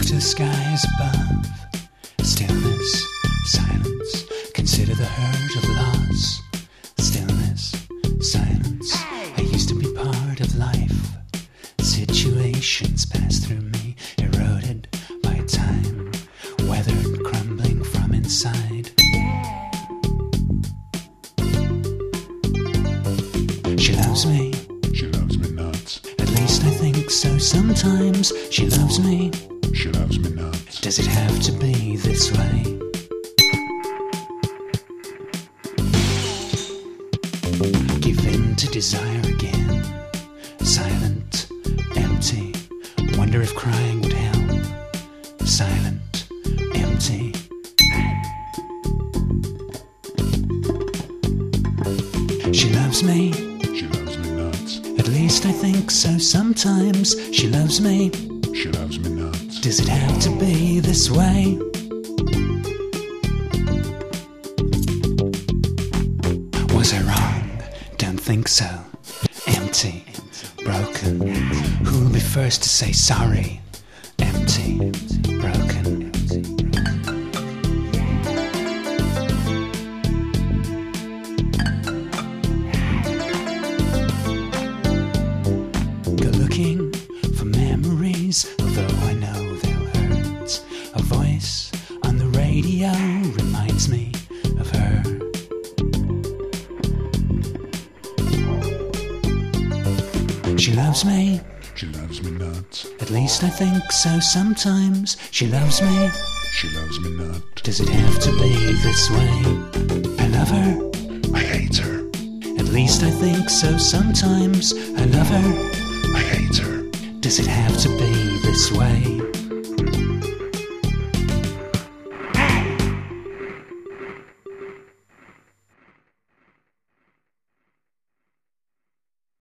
to the skies above. Stillness, silence, consider the hurt of loss. Stillness, silence, I used to be part of life. Situations pass through me, eroded by time, weathered, crumbling from inside. She loves me. She loves me nuts. At least I think so sometimes. She loves me. She loves me nuts. Does it have to be this way? Give in to desire again. Silent, empty. Wonder if crying would help. Silent, empty. She loves me. She loves me nuts. At least I think so sometimes. She loves me. She loves me nuts. Does it have to be this way? Was I wrong? Don't think so. Empty, broken. Who'll be first to say sorry? Empty, broken. Go looking for memories, although I know they'll hurt. A voice on the radio reminds me of her. She loves me. She loves me nuts. At least I think so sometimes. She loves me. She loves me nuts. Does it have to be this way? I love her. I hate her. At least I think so sometimes. I love her. I hate her. Does it have to be this way?